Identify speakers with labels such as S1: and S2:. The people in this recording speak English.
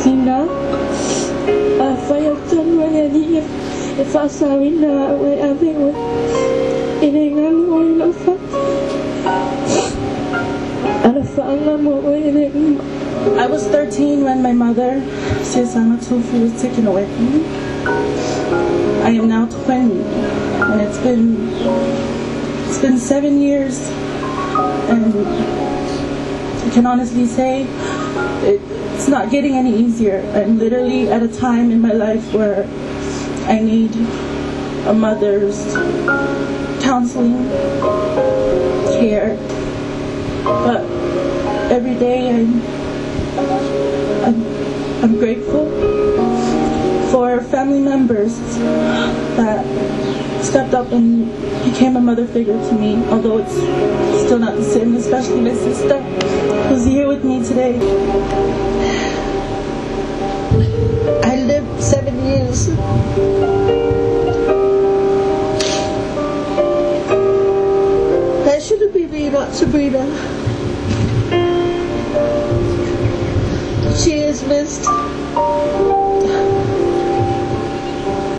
S1: Tina fayaktan wayani fasawina way abewe iningan way lafa I was 13 when my mother, Susana Tufu, was taken away from me. I am now 20, and it's been 7 years, and I can honestly say it's not getting any easier. I'm literally at a time in my life where I need a mother's counseling, care, but every day I'm grateful for family members that stepped up and became a mother figure to me, although it's still not the same, especially my sister who's here with me today.
S2: I lived 7 years. That should have been me, not Sabrina. She is missed.